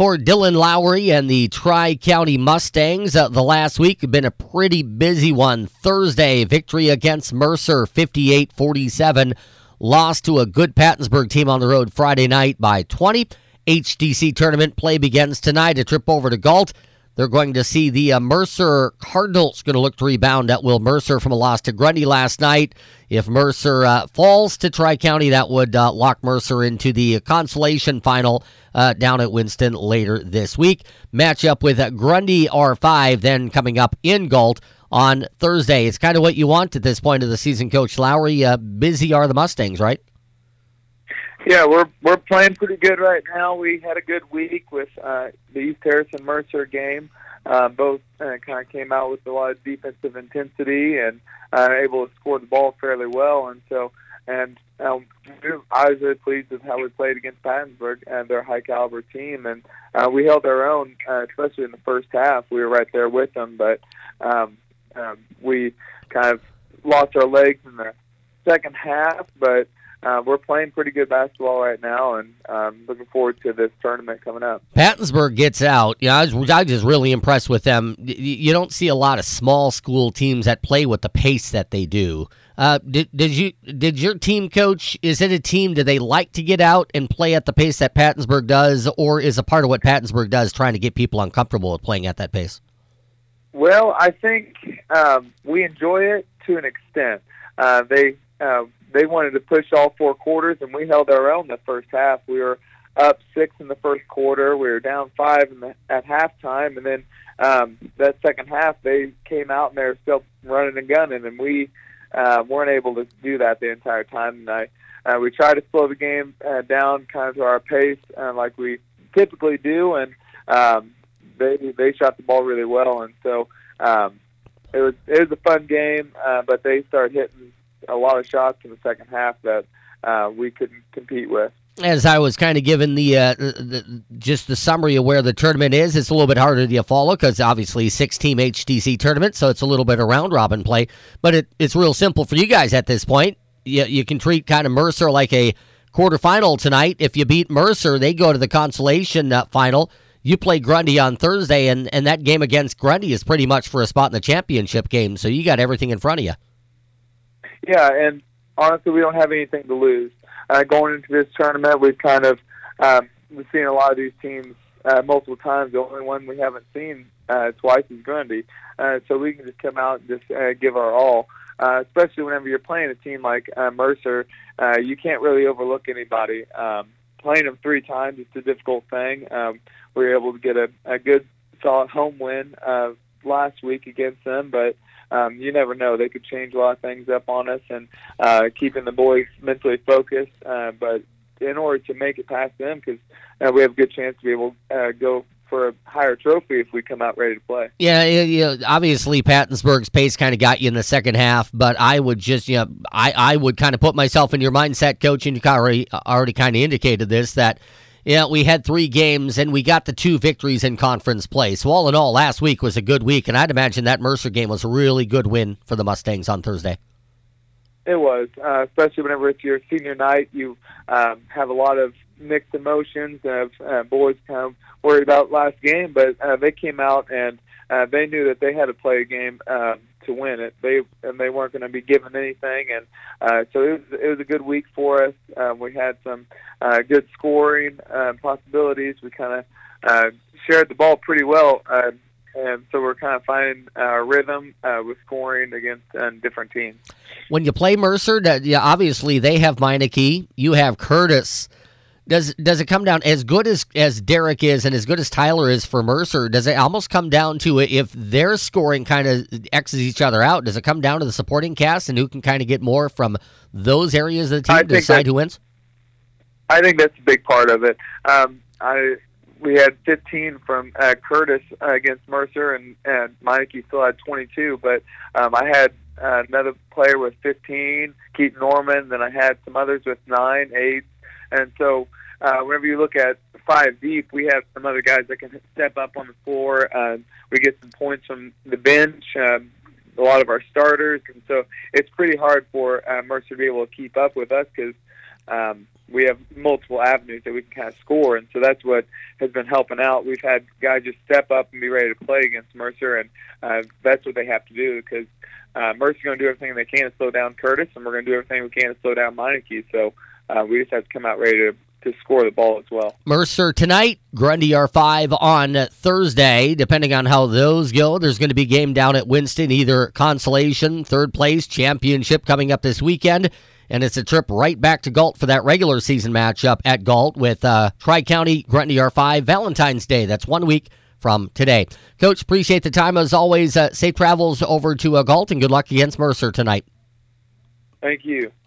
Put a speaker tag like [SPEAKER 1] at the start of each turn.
[SPEAKER 1] For Dylan Lowry and the Tri-County Mustangs, the last week had been a pretty busy one. Thursday, victory against Mercer, 58-47. Lost to a good Pattonsburg team on the road Friday night by 20. HDC tournament play begins tonight. A trip over to Galt. They're going to see the Mercer Cardinals going to look to rebound at Will Mercer from a loss to Grundy last night. If Mercer falls to Tri-County, that would lock Mercer into the consolation final down at Winston later this week. Matchup with Grundy R5 then coming up in Galt on Thursday. It's kind of what you want at this point of the season, Coach Lowry. Busy are the Mustangs, right?
[SPEAKER 2] Yeah, we're playing pretty good right now. We had a good week with the East Harrison Mercer game. Both kind of came out with a lot of defensive intensity and able to score the ball fairly well. I was really pleased with how we played against Pattonsburg and their high caliber team, and we held our own, especially in the first half. We were right there with them, but we kind of lost our legs in the second half. But we're playing pretty good basketball right now, and looking forward to this tournament coming up.
[SPEAKER 1] Pattonsburg gets out. I was just really impressed with them. You don't see a lot of small school teams that play with the pace that they do. Did your team, Coach, is it a team, do they like to get out and play at the pace that Pattonsburg does, or is a part of what Pattonsburg does trying to get people uncomfortable with playing at that pace?
[SPEAKER 2] Well, I think we enjoy it to an extent. They wanted to push all four quarters, and we held our own the first half. We were up 6 in the first quarter. We were down 5 at halftime, and then that second half they came out and they were still running and gunning, and we weren't able to do that the entire time tonight. We tried to slow the game down kind of to our pace like we typically do, and they shot the ball really well, and so it was a fun game, but they started hitting a lot of shots in the second half that we couldn't compete with.
[SPEAKER 1] As I was kind of given just the summary of where the tournament is, it's a little bit harder to follow because obviously 6-team HDC tournament, so it's a little bit of round-robin play. But it's real simple for you guys at this point. You can treat kind of Mercer like a quarterfinal tonight. If you beat Mercer, they go to the consolation final. You play Grundy on Thursday, and that game against Grundy is pretty much for a spot in the championship game, so you got everything in front of you.
[SPEAKER 2] Yeah, and honestly, we don't have anything to lose. Going into this tournament, we've kind of we've seen a lot of these teams multiple times. The only one we haven't seen twice is Grundy. So we can just come out and just give our all, especially whenever you're playing a team like Mercer. You can't really overlook anybody. Playing them 3 times is a difficult thing. We were able to get a good, solid home win last week against them, but you never know. They could change a lot of things up on us, and keeping the boys mentally focused. But in order to make it past them, because we have a good chance to be able to go for a higher trophy if we come out ready to play.
[SPEAKER 1] Yeah, obviously Pattonsburg's pace kind of got you in the second half, but I would just, I would kind of put myself in your mindset, Coach, and you already kind of indicated this, that we had 3 games, and we got the 2 victories in conference play. So all in all, last week was a good week, and I'd imagine that Mercer game was a really good win for the Mustangs on Thursday.
[SPEAKER 2] It was, especially whenever it's your senior night. You have a lot of mixed emotions. Boys kind of worried about last game, but they came out and they knew that they had to play a game to win it. They weren't going to be given anything, and so it was a good week for us. We had some good scoring possibilities. We kind of shared the ball pretty well, and so we're kind of finding our rhythm with scoring against different teams.
[SPEAKER 1] When you play Mercer, obviously they have Meineke, you have Curtis. Does it come down, as good as Derek is and as good as Tyler is for Mercer, does it almost come down to, if their scoring kind of X's each other out, does it come down to the supporting cast and who can kind of get more from those areas of the team to decide who wins?
[SPEAKER 2] I think that's a big part of it. We had 15 from Curtis against Mercer, and Meineke still had 22, but I had another player with 15, Keaton Norman, then I had some others with 9, 8, and so whenever you look at 5 deep, we have some other guys that can step up on the floor. We get some points from the bench, a lot of our starters, and so it's pretty hard for Mercer to be able to keep up with us because we have multiple avenues that we can kind of score, and so that's what has been helping out. We've had guys just step up and be ready to play against Mercer, and that's what they have to do, because Mercer's going to do everything they can to slow down Curtis, and we're going to do everything we can to slow down Meineke. So we just have to come out ready to score the ball as well.
[SPEAKER 1] Mercer tonight, Grundy R5 on Thursday. Depending on how those go, there's going to be a game down at Winston, either consolation, third place, championship coming up this weekend. And it's a trip right back to Galt for that regular season matchup at Galt with Tri-County, Grundy R5, Valentine's Day. That's 1 week from today. Coach, appreciate the time. As always, safe travels over to Galt, and good luck against Mercer tonight.
[SPEAKER 2] Thank you.